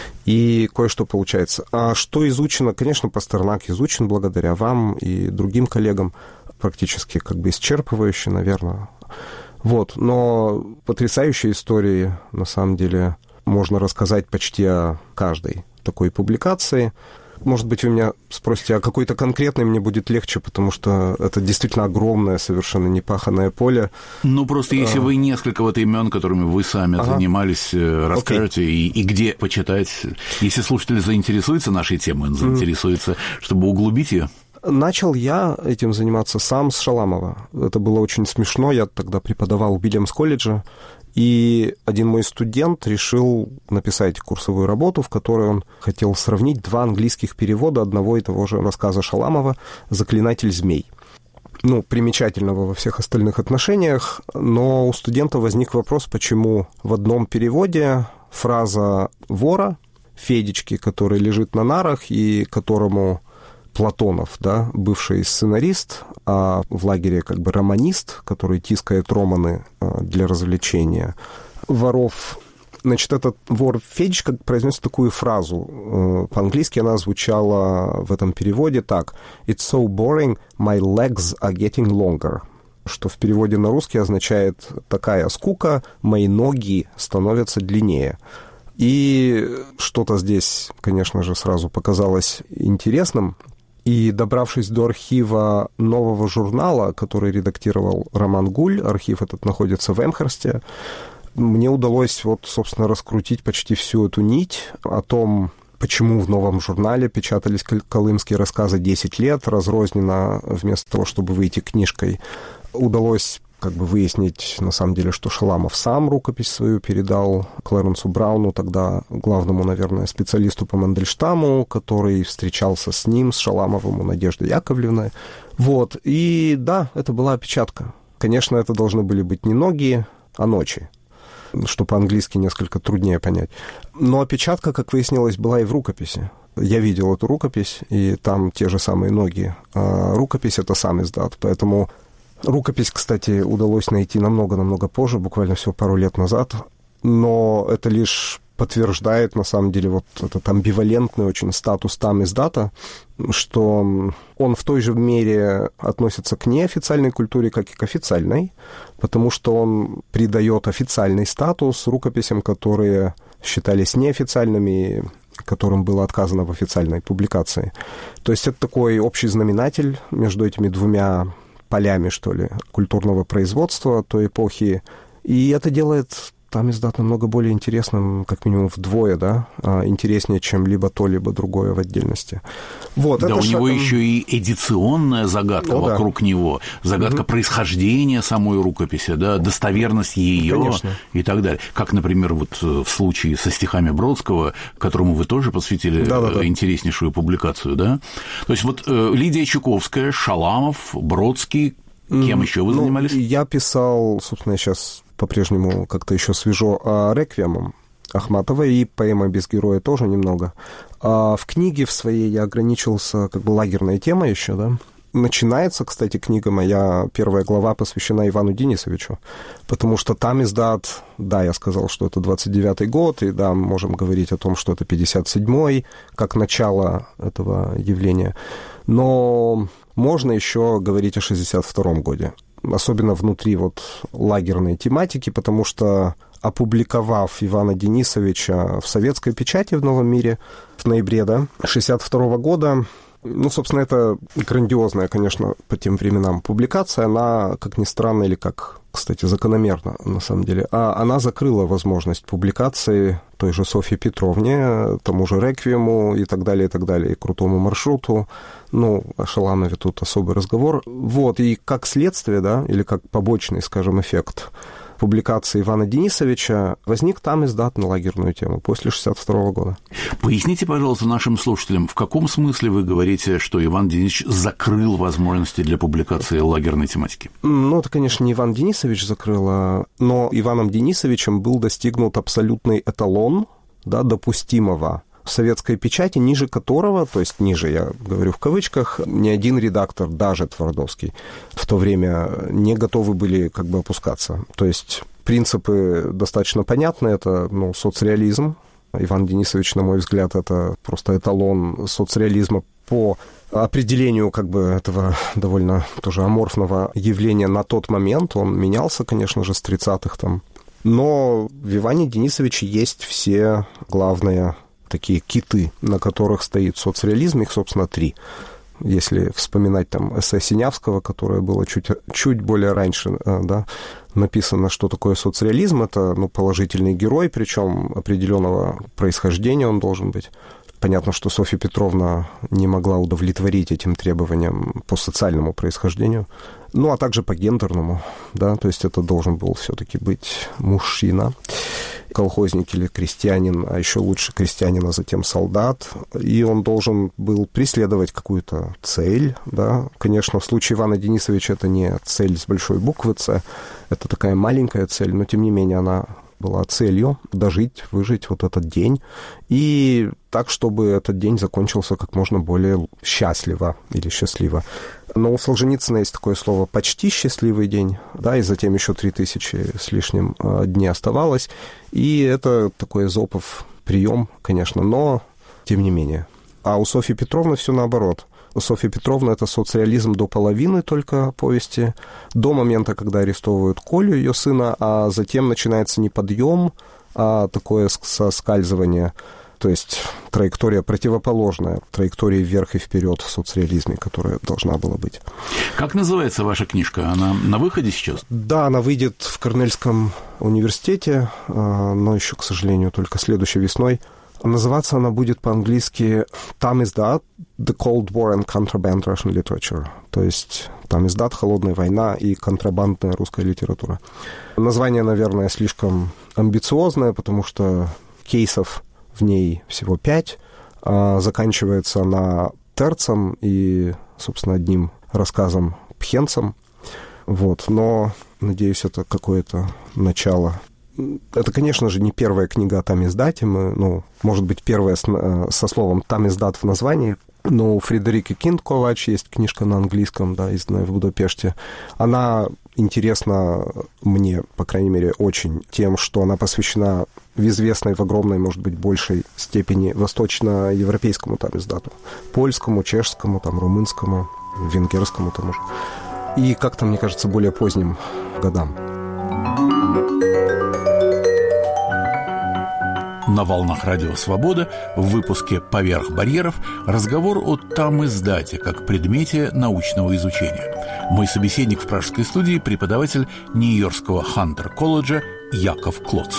И кое-что получается. А что изучено? Конечно, Пастернак изучен благодаря вам и другим коллегам, практически как бы исчерпывающе, наверное. Вот. Но потрясающие истории, на самом деле, можно рассказать почти о каждой такой публикации. Может быть, вы меня спросите, а какой-то конкретный мне будет легче, потому что это действительно огромное, совершенно непаханное поле. Ну, просто если а... вы несколько вот имен, которыми вы сами ага. занимались, расскажете, okay. и, и где почитать, если слушатели заинтересуются нашей темой, он заинтересуется, mm. чтобы углубить ее. Начал я этим заниматься сам с Шаламова. Это было очень смешно. Я тогда преподавал в Уильямс-колледже, и один мой студент решил написать курсовую работу, в которой он хотел сравнить два английских перевода одного и того же рассказа Шаламова «Заклинатель змей». Ну, примечательного во всех остальных отношениях, но у студента возник вопрос, почему в одном переводе фраза вора, Федечки, который лежит на нарах и которому... Платонов, да, бывший сценарист, а в лагере как бы романист, который тискает романы для развлечения воров. Значит, этот вор Федечка произнес такую фразу. По-английски она звучала в этом переводе так: «It's so boring, my legs are getting longer», что в переводе на русский означает «такая скука, мои ноги становятся длиннее». И что-то здесь, конечно же, сразу показалось интересным. И, добравшись до архива нового журнала, который редактировал Роман Гуль, архив этот находится в Эмхерсте, мне удалось, вот, собственно, раскрутить почти всю эту нить о том, почему в новом журнале печатались колымские рассказы десять лет, разрозненно, вместо того, чтобы выйти книжкой. Удалось как бы выяснить, на самом деле, что Шаламов сам рукопись свою передал Клэренсу Брауну, тогда главному, наверное, специалисту по Мандельштаму, который встречался с ним, с Шаламовым, у Надежды Яковлевны. Вот. И да, это была опечатка. Конечно, это должны были быть не ноги, а ночи, что по-английски несколько труднее понять. Но опечатка, как выяснилось, была и в рукописи. Я видел эту рукопись, и там те же самые ноги. А рукопись — это сам издат, поэтому... Рукопись, кстати, удалось найти намного-намного позже, буквально всего пару лет назад, но это лишь подтверждает, на самом деле, вот этот амбивалентный очень статус тамиздата, что он в той же мере относится к неофициальной культуре, как и к официальной, потому что он придает официальный статус рукописям, которые считались неофициальными, которым было отказано в официальной публикации. То есть это такой общий знаменатель между этими двумя полями, что ли, культурного производства той эпохи. И это делает тамиздат намного более интересным, как минимум вдвое, да, интереснее, чем либо то, либо другое в отдельности. Вот, да, это у шаг... него еще и эдиционная загадка ну, вокруг да. него, загадка угу. происхождения самой рукописи, да, достоверность ее Конечно. И так далее. Как, например, вот в случае со стихами Бродского, которому вы тоже посвятили да, да, да. интереснейшую публикацию, да. То есть вот Лидия Чуковская, Шаламов, Бродский, кем еще вы занимались? Ну, я писал, собственно, я сейчас по-прежнему как-то еще свежо, а реквиемом. Ахматова, и поэма «Без героя» тоже немного. А в книге в своей я ограничился как бы лагерной темой еще, да. Начинается, кстати, книга моя, первая глава посвящена Ивану Денисовичу, потому что там издат, да, я сказал, что это двадцать девятый год, и да, мы можем говорить о том, что это пятьдесят седьмой, как начало этого явления, но можно еще говорить о шестьдесят втором годе, особенно внутри вот лагерной тематики, потому что, опубликовав Ивана Денисовича в советской печати в «Новом мире» в ноябре, да, шестьдесят второго года, ну, собственно, это грандиозная, конечно, по тем временам публикация. Она, как ни странно, или как, кстати, закономерно, на самом деле, а она закрыла возможность публикации той же Софье Петровне, тому же «Реквиему» и так далее, и так далее, и «Крутому маршруту». Ну, о Шаламове тут особый разговор. Вот, и как следствие, да, или как побочный, скажем, эффект публикации Ивана Денисовича возник там издат на лагерную тему после шестьдесят второго года. Поясните, пожалуйста, нашим слушателям, в каком смысле вы говорите, что Иван Денисович закрыл возможности для публикации лагерной тематики? Ну, это, конечно, не Иван Денисович закрыл, но Иваном Денисовичем был достигнут абсолютный эталон, да, допустимого в советской печати, ниже которого, то есть ниже, я говорю в кавычках, ни один редактор, даже Твардовский, в то время не готовы были как бы опускаться. То есть принципы достаточно понятны, это, ну, соцреализм. Иван Денисович, на мой взгляд, это просто эталон соцреализма по определению как бы этого довольно тоже аморфного явления на тот момент. Он менялся, конечно же, с тридцатых там. Но в Иване Денисовиче есть все главные такие киты, на которых стоит соцреализм, их, собственно, три. Если вспоминать там эссе Синявского, которое было чуть, чуть более раньше, да, написано, что такое соцреализм, это, ну, положительный герой, причем определенного происхождения он должен быть. Понятно, что Софья Петровна не могла удовлетворить этим требованиям по социальному происхождению, ну, а также по гендерному, да, то есть это должен был все-таки быть мужчина, колхозник или крестьянин, а еще лучше крестьянин, а затем солдат, и он должен был преследовать какую-то цель, да. Конечно, в случае Ивана Денисовича это не цель с большой буквы «Ц», это такая маленькая цель, но тем не менее она была целью дожить, выжить вот этот день, и так, чтобы этот день закончился как можно более счастливо или счастливо. Но у Солженицына есть такое слово «почти счастливый день», да, и затем еще три тысячи с лишним дней оставалось, и это такой эзопов прием, конечно, но тем не менее. А у Софьи Петровны все наоборот. У Софьи Петровны это соцреализм до половины только повести, до момента, когда арестовывают Колю, ее сына, а затем начинается не подъем, а такое соскальзывание, то есть траектория противоположная траектории вверх и вперед в соцреализме, которая должна была быть. Как называется ваша книжка? Она на выходе сейчас? Да, она выйдет в Корнельском университете, но еще, к сожалению, только следующей весной. Называться она будет по-английски «Там издат The Cold War and Contraband Russian Literature», то есть «Там издат Холодная война и контрабандная русская литература». Название, наверное, слишком амбициозное, потому что кейсов в ней всего пять, а заканчивается она терцем и, собственно, одним рассказом Пхенцем. Вот. Но, надеюсь, это какое-то начало. Это, конечно же, не первая книга о тамиздате. Мы, ну, может быть, первая с, со словом «тамиздат» в названии. Но у Фредерики Кинд-Ковач есть книжка на английском, да, изданная в Будапеште. Она интересна мне, по крайней мере, очень тем, что она посвящена в известной, в огромной, может быть, большей степени восточноевропейскому тамиздату. Польскому, чешскому, там, румынскому, венгерскому тому же. И как-то, мне кажется, более поздним годам. На волнах Радио Свобода в выпуске «Поверх барьеров» разговор о тамиздате как предмете научного изучения. Мой собеседник в пражской студии – преподаватель Нью-Йоркского Хантер-колледжа Яков Клоц.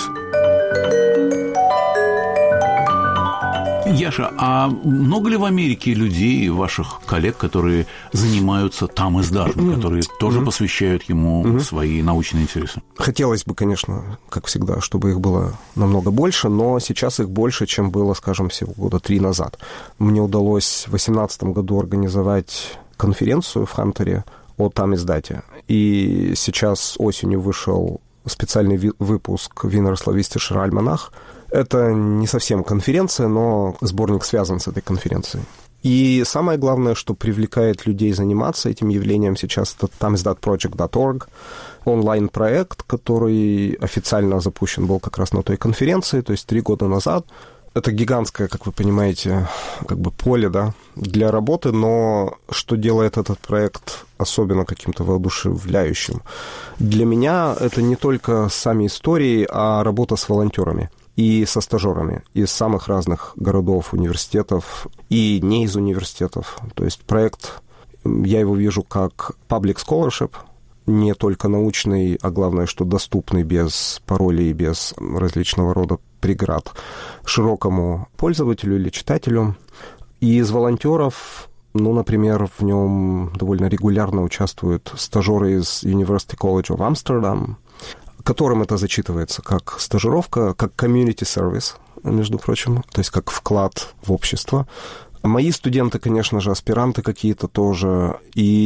Яша, а много ли в Америке людей, ваших коллег, которые занимаются тамиздатом, mm-hmm. которые тоже mm-hmm. посвящают ему mm-hmm. свои научные интересы? Хотелось бы, конечно, как всегда, чтобы их было намного больше, но сейчас их больше, чем было, скажем, всего года три назад. Мне удалось в две тысячи восемнадцатом году организовать конференцию в Хантере о тамиздате, и сейчас осенью вышел специальный выпуск «Винер славистишер альманах», Это не совсем конференция, но сборник связан с этой конференцией. И самое главное, что привлекает людей заниматься этим явлением сейчас, это тамизdat project точка орг, онлайн-проект, который официально запущен был как раз на той конференции, то есть три года назад. Это гигантское, как вы понимаете, как бы поле, да, для работы, но что делает этот проект особенно каким-то воодушевляющим? Для меня это не только сами истории, а работа с волонтерами и со стажерами из самых разных городов, университетов и не из университетов. То есть проект, я его вижу как public scholarship, не только научный, а главное, что доступный без паролей, без различного рода преград широкому пользователю или читателю. И из волонтеров, ну, например, в нем довольно регулярно участвуют стажеры из University College of Amsterdam, которым это зачитывается как стажировка, как community service, между прочим, то есть как вклад в общество. Мои студенты, конечно же, аспиранты какие-то тоже,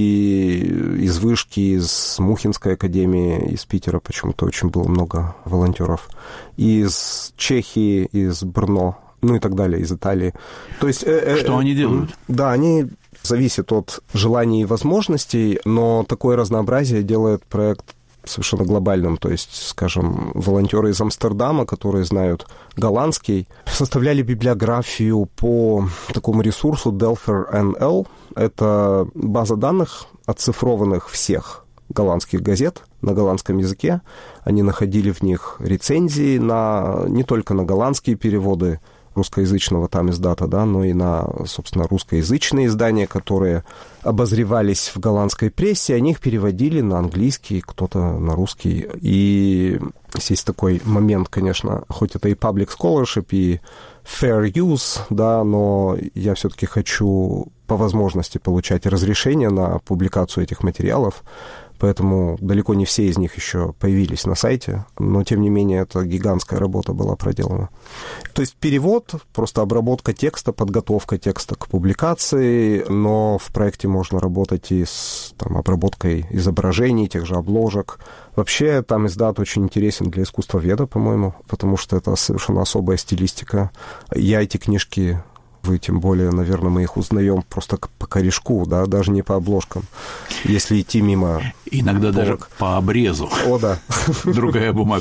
и из Вышки, из Мухинской академии, из Питера почему-то очень было много волонтеров, из Чехии, из Брно, ну и так далее, из Италии. То есть, э, Что э, они делают? Да, они зависят от желаний и возможностей, но такое разнообразие делает проект совершенно глобальным, то есть, скажем, волонтеры из Амстердама, которые знают голландский, составляли библиографию по такому ресурсу Delfer эн эл. Это база данных, оцифрованных всех голландских газет на голландском языке. Они находили в них рецензии на, не только на голландские переводы русскоязычного тамиздата, да, но и на, собственно, русскоязычные издания, которые обозревались в голландской прессе, они их переводили на английский, кто-то на русский. И есть такой момент, конечно, хоть это и public scholarship, и fair use, да, но я все-таки хочу по возможности получать разрешение на публикацию этих материалов, поэтому далеко не все из них еще появились на сайте, но, тем не менее, это гигантская работа была проделана. То есть перевод, просто обработка текста, подготовка текста к публикации, но в проекте можно работать и с там, обработкой изображений, тех же обложек. Вообще, тамиздат очень интересен для искусствоведа, по-моему, потому что это совершенно особая стилистика. Я эти книжки... Вы, тем более, наверное, мы их узнаем просто по корешку, да, даже не по обложкам, если идти мимо... Иногда полок. Даже по обрезу. О, да. Другая бумага.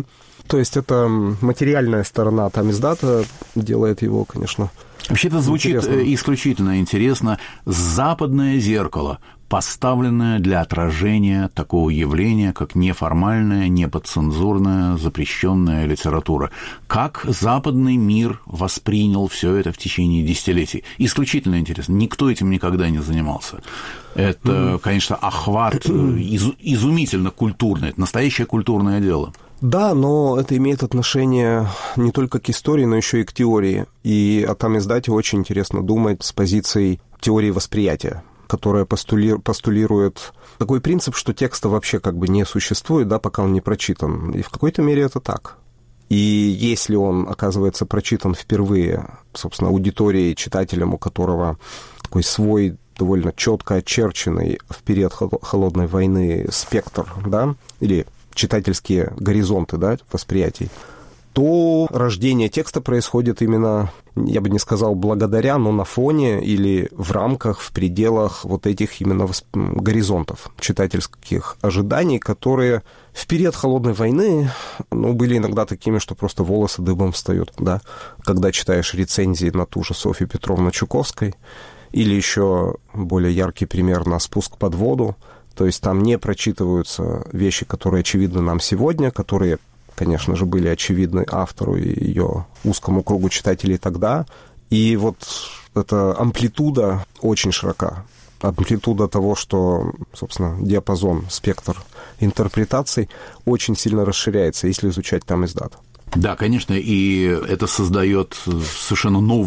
То есть это материальная сторона тамиздата делает его, конечно, вообще это звучит интересно. Исключительно интересно. Западное зеркало, поставленное для отражения такого явления, как неформальная, неподцензурная, запрещенная литература. Как западный мир воспринял все это в течение десятилетий? Исключительно интересно. Никто этим никогда не занимался. Это, mm-hmm. конечно, охват из, изумительно культурный. Это настоящее культурное дело. Да, но это имеет отношение не только к истории, но еще и к теории. И о тамиздате очень интересно думать с позицией теории восприятия, которая постули... постулирует такой принцип, что текста вообще как бы не существует, да, пока он не прочитан. И в какой-то мере это так. И если он оказывается прочитан впервые, собственно, аудиторией, читателем, у которого такой свой довольно четко очерченный в период холодной войны спектр, да, или читательские горизонты, да, восприятий, то рождение текста происходит именно, я бы не сказал благодаря, но на фоне или в рамках, в пределах вот этих именно восп... горизонтов читательских ожиданий, которые в период холодной войны, ну, были иногда такими, что просто волосы дыбом встают, да, когда читаешь рецензии на ту же Софью Петровну Чуковской, или еще более яркий пример на «Спуск под воду». То есть там не прочитываются вещи, которые очевидны нам сегодня, которые, конечно же, были очевидны автору и ее узкому кругу читателей тогда. И вот эта амплитуда очень широка. Амплитуда того, что, собственно, диапазон, спектр интерпретаций очень сильно расширяется, если изучать тамиздат. Да, конечно, и это создает совершенно новый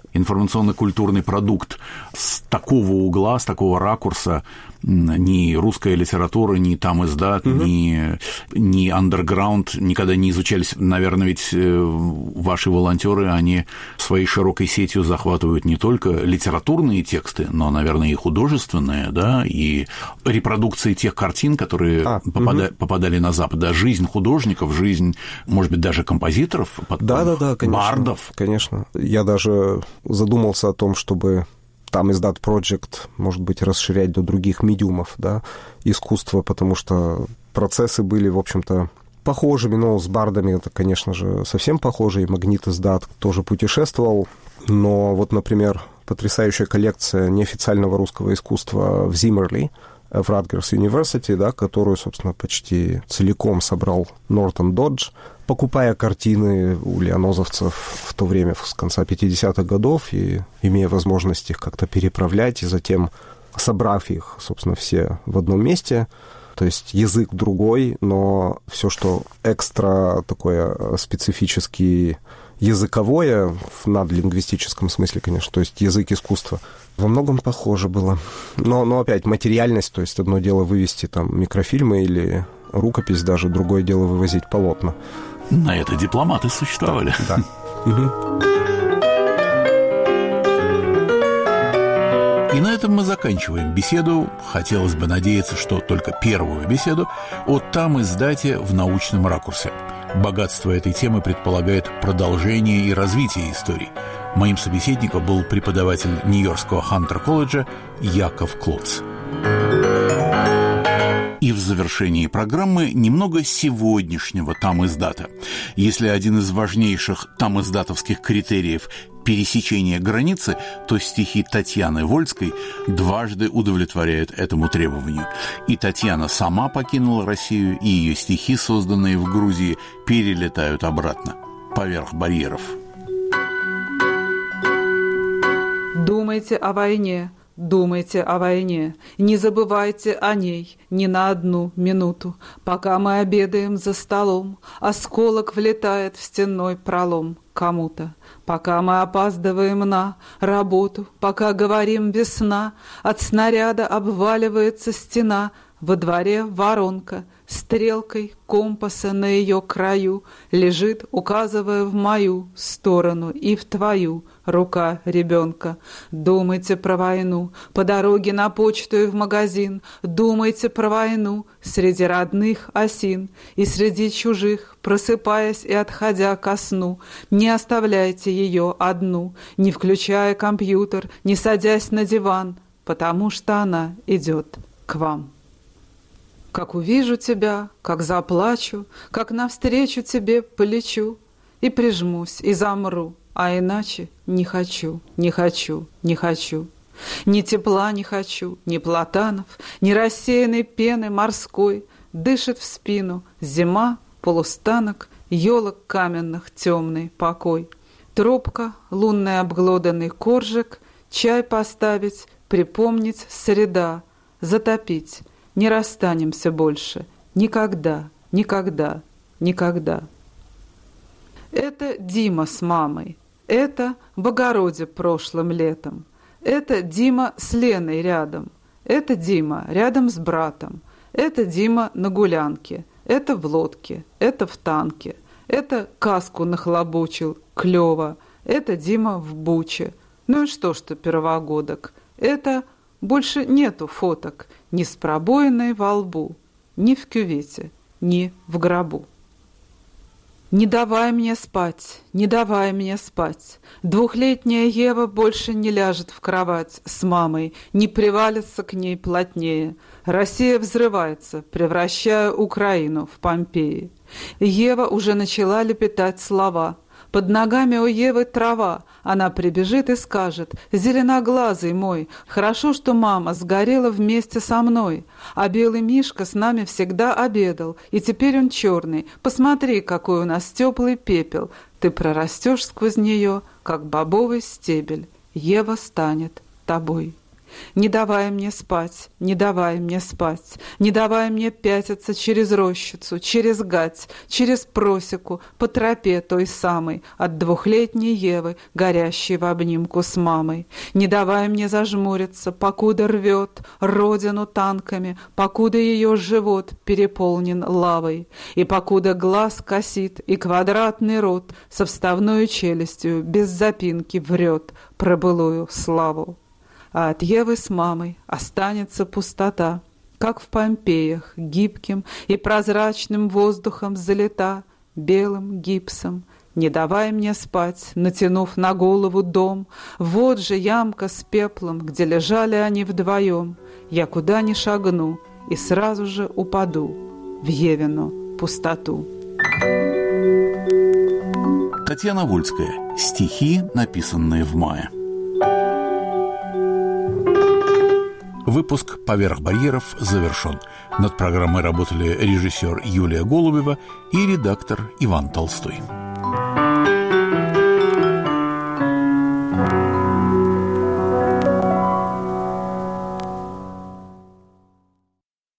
информационно-культурный продукт с такого угла, с такого ракурса ни русская литература, ни там издат, угу. ни, ни андерграунд никогда не изучались. Наверное, ведь ваши волонтеры, они своей широкой сетью захватывают не только литературные тексты, но, наверное, и художественные, да, и репродукции тех картин, которые а, попада- угу. попадали на Запад. Да, жизнь художников, жизнь, может быть, даже композиторов, да, да, да, конечно, бардов. Конечно. Я даже задумался о том, чтобы там издат Project, может быть, расширять до других медиумов, да, искусства, потому что процессы были, в общем-то, похожими, но с бардами это, конечно же, совсем похоже, и Магнит издат тоже путешествовал, но вот, например, потрясающая коллекция неофициального русского искусства в Зиммерли, в Rutgers University, да, которую, собственно, почти целиком собрал Нортон Додж, покупая картины у лианозовцев в то время, с конца пятидесятых годов, и имея возможность их как-то переправлять, и затем, собрав их, собственно, все в одном месте, то есть язык другой, но все, что экстра такое специфически языковое, в надлингвистическом смысле, конечно, то есть язык искусства, во многом похоже было. Но, но опять материальность, то есть одно дело вывести там микрофильмы или рукопись, даже другое дело вывозить полотна. На это дипломаты существовали. Да. И на этом мы заканчиваем беседу. Хотелось бы надеяться, что только первую беседу о там издате в научном ракурсе. Богатство этой темы предполагает продолжение и развитие истории. Моим собеседником был преподаватель Нью-Йоркского Хантер-колледжа Яков Клотц. И в завершении программы немного сегодняшнего там издата. Если один из важнейших там издатовских критериев – пересечение границы, то стихи Татьяны Вольской дважды удовлетворяют этому требованию. И Татьяна сама покинула Россию, и ее стихи, созданные в Грузии, перелетают обратно, поверх барьеров. Думайте о войне. Думайте о войне, не забывайте о ней ни на одну минуту. Пока мы обедаем за столом, осколок влетает в стенной пролом кому-то. Пока мы опаздываем на работу, пока говорим весна, от снаряда обваливается стена, во дворе воронка, стрелкой компаса на ее краю лежит, указывая в мою сторону и в твою рука ребенка. Думайте про войну по дороге на почту и в магазин. Думайте про войну среди родных осин и среди чужих, просыпаясь и отходя ко сну. Не оставляйте ее одну, не включая компьютер, не садясь на диван, потому что она идет к вам. Как увижу тебя, как заплачу, как навстречу тебе полечу, и прижмусь, и замру, а иначе не хочу, не хочу, не хочу. Ни тепла не хочу, ни платанов, ни рассеянной пены морской. Дышит в спину зима, полустанок, елок каменных темный покой. Трубка, лунный обглоданный коржик, чай поставить, припомнить среда, затопить. Не расстанемся больше. Никогда, никогда, никогда. Это Дима с мамой. Это в огороде прошлым летом. Это Дима с Леной рядом. Это Дима рядом с братом. Это Дима на гулянке. Это в лодке. Это в танке. Это каску нахлобучил. Клево. Это Дима в буче. Ну и что, что первогодок? Это... Больше нету фоток ни с пробоиной во лбу, ни в кювете, ни в гробу. Не давай мне спать, не давай мне спать. Двухлетняя Ева больше не ляжет в кровать с мамой, не привалится к ней плотнее. Россия взрывается, превращая Украину в Помпеи. Ева уже начала лепетать слова. Под ногами у Евы трава. Она прибежит и скажет: «Зеленоглазый мой, хорошо, что мама сгорела вместе со мной, а белый мишка с нами всегда обедал, и теперь он черный. Посмотри, какой у нас теплый пепел. Ты прорастешь сквозь нее, как бобовый стебель. Ева станет тобой». Не давай мне спать, не давай мне спать, не давай мне пятиться через рощицу, через гать, через просеку, по тропе той самой, от двухлетней Евы, горящей в обнимку с мамой. Не давай мне зажмуриться, покуда рвет родину танками, покуда ее живот переполнен лавой, и покуда глаз косит, и квадратный рот со вставной челюстью без запинки врет про былую славу. А от Евы с мамой останется пустота, как в Помпеях, гибким и прозрачным воздухом залита, белым гипсом. Не давай мне спать, натянув на голову дом, вот же ямка с пеплом, где лежали они вдвоем. Я куда ни шагну и сразу же упаду в Евину пустоту. Татьяна Вольская. Стихи, написанные в мае. Выпуск «Поверх барьеров» завершен. Над программой работали режиссер Юлия Голубева и редактор Иван Толстой.